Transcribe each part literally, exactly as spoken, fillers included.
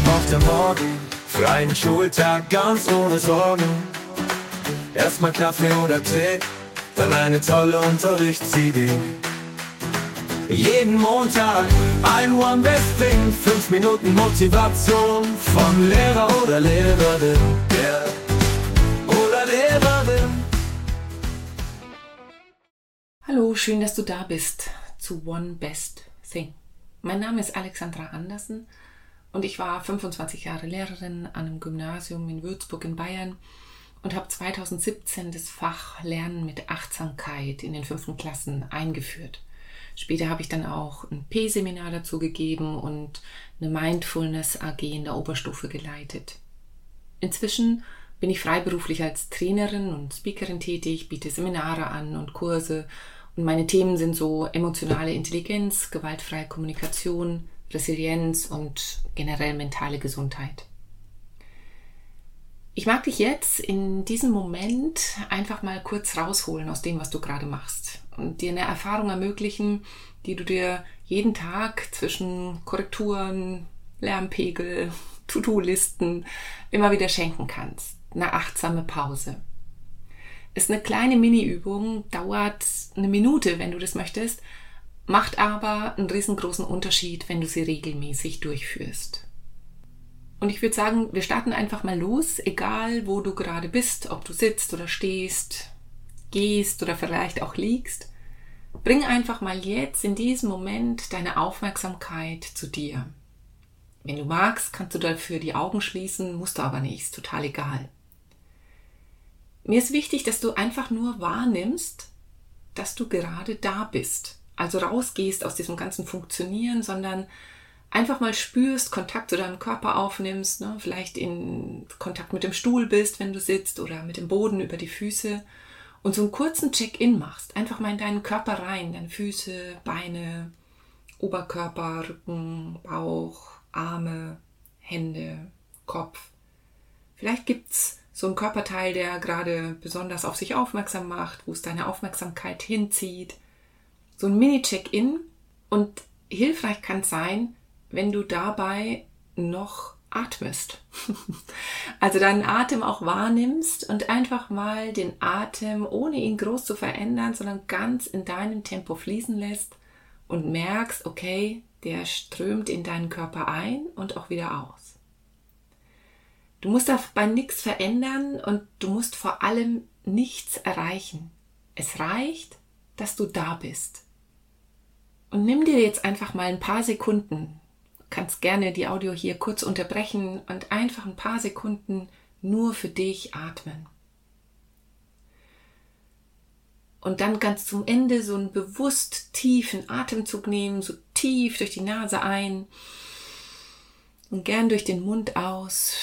auf der Morgen, freien Schultag ganz ohne Sorgen. Erstmal Kaffee oder Tee, dann eine tolle Unterrichtsidee. Jeden Montag ein One Best Thing, fünf Minuten Motivation vom Lehrer oder Lehrerin, yeah. Oder Lehrerin. Hallo, schön, dass du da bist zu One Best Thing. Mein Name ist Alexandra Andersen und ich war fünfundzwanzig Jahre Lehrerin an einem Gymnasium in Würzburg in Bayern und habe zweitausendsiebzehn das Fach Lernen mit Achtsamkeit in den fünften Klassen eingeführt. Später habe ich dann auch ein P-Seminar dazu gegeben und eine Mindfulness-A G in der Oberstufe geleitet. Inzwischen bin ich freiberuflich als Trainerin und Speakerin tätig, biete Seminare an und Kurse und meine Themen sind so emotionale Intelligenz, gewaltfreie Kommunikation, Resilienz und generell mentale Gesundheit. Ich mag dich jetzt in diesem Moment einfach mal kurz rausholen aus dem, was du gerade machst und dir eine Erfahrung ermöglichen, die du dir jeden Tag zwischen Korrekturen, Lärmpegel, To-Do-Listen immer wieder schenken kannst. Eine achtsame Pause. Ist eine kleine Mini-Übung, dauert eine Minute, wenn du das möchtest, macht aber einen riesengroßen Unterschied, wenn du sie regelmäßig durchführst. Und ich würde sagen, wir starten einfach mal los, egal wo du gerade bist, ob du sitzt oder stehst, gehst oder vielleicht auch liegst. Bring einfach mal jetzt in diesem Moment deine Aufmerksamkeit zu dir. Wenn du magst, kannst du dafür die Augen schließen, musst du aber nicht, ist total egal. Mir ist wichtig, dass du einfach nur wahrnimmst, dass du gerade da bist. Also rausgehst aus diesem ganzen Funktionieren, sondern einfach mal spürst, Kontakt zu deinem Körper aufnimmst, ne? Vielleicht in Kontakt mit dem Stuhl bist, wenn du sitzt, oder mit dem Boden über die Füße und so einen kurzen Check-in machst. Einfach mal in deinen Körper rein, deine Füße, Beine, Oberkörper, Rücken, Bauch, Arme, Hände, Kopf. Vielleicht gibt's so einen Körperteil, der gerade besonders auf sich aufmerksam macht, wo es deine Aufmerksamkeit hinzieht. So ein Mini-Check-in, und hilfreich kann es sein, wenn du dabei noch atmest. Also deinen Atem auch wahrnimmst und einfach mal den Atem, ohne ihn groß zu verändern, sondern ganz in deinem Tempo fließen lässt und merkst, okay, der strömt in deinen Körper ein und auch wieder aus. Du musst dabei nichts verändern und du musst vor allem nichts erreichen. Es reicht, dass du da bist. Und nimm dir jetzt einfach mal ein paar Sekunden. Du kannst gerne die Audio hier kurz unterbrechen und einfach ein paar Sekunden nur für dich atmen. Und dann ganz zum Ende so einen bewusst tiefen Atemzug nehmen, so tief durch die Nase ein und gern durch den Mund aus.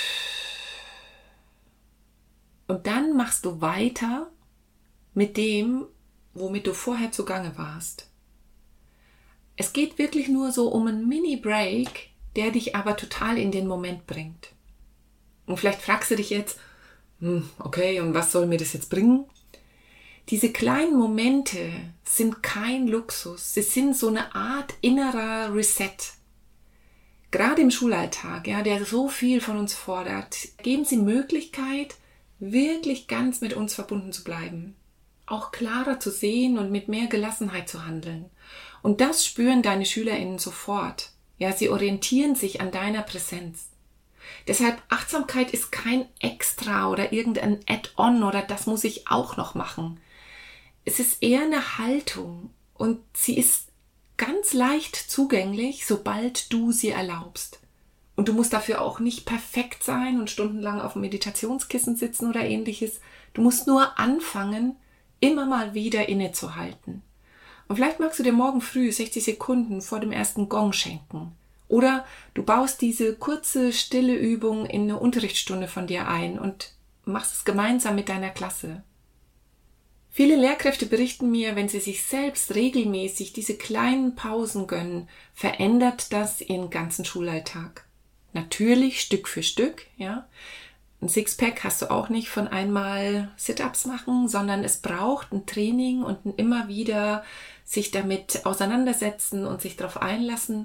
Und dann machst du weiter mit dem, womit du vorher zugange warst. Es geht wirklich nur so um einen Mini-Break, der dich aber total in den Moment bringt. Und vielleicht fragst du dich jetzt, hm, okay, und was soll mir das jetzt bringen? Diese kleinen Momente sind kein Luxus, sie sind so eine Art innerer Reset. Gerade im Schulalltag, ja, der so viel von uns fordert, geben sie Möglichkeit, wirklich ganz mit uns verbunden zu bleiben, auch klarer zu sehen und mit mehr Gelassenheit zu handeln. Und das spüren deine SchülerInnen sofort. Ja, sie orientieren sich an deiner Präsenz. Deshalb, Achtsamkeit ist kein Extra oder irgendein Add-on oder das muss ich auch noch machen. Es ist eher eine Haltung und sie ist ganz leicht zugänglich, sobald du sie erlaubst. Und du musst dafür auch nicht perfekt sein und stundenlang auf dem Meditationskissen sitzen oder ähnliches. Du musst nur anfangen, immer mal wieder innezuhalten. Und vielleicht magst du dir morgen früh sechzig Sekunden vor dem ersten Gong schenken. Oder du baust diese kurze, stille Übung in eine Unterrichtsstunde von dir ein und machst es gemeinsam mit deiner Klasse. Viele Lehrkräfte berichten mir, wenn sie sich selbst regelmäßig diese kleinen Pausen gönnen, verändert das ihren ganzen Schulalltag. Natürlich Stück für Stück, ja. Ein Sixpack hast du auch nicht von einmal Sit-Ups machen, sondern es braucht ein Training und ein immer wieder sich damit auseinandersetzen und sich darauf einlassen.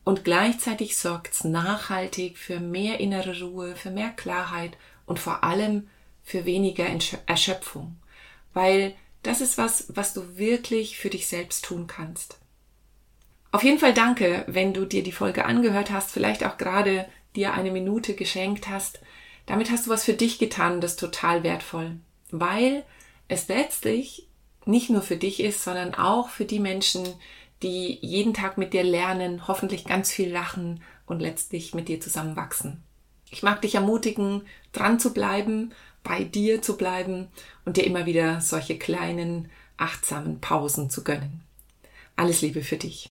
Und gleichzeitig sorgt es nachhaltig für mehr innere Ruhe, für mehr Klarheit und vor allem für weniger Erschöpfung. Weil das ist was, was du wirklich für dich selbst tun kannst. Auf jeden Fall danke, wenn du dir die Folge angehört hast, vielleicht auch gerade dir eine Minute geschenkt hast. Damit hast du was für dich getan und das ist total wertvoll. Weil es letztlich nicht nur für dich ist, sondern auch für die Menschen, die jeden Tag mit dir lernen, hoffentlich ganz viel lachen und letztlich mit dir zusammen wachsen. Ich mag dich ermutigen, dran zu bleiben, bei dir zu bleiben und dir immer wieder solche kleinen, achtsamen Pausen zu gönnen. Alles Liebe für dich.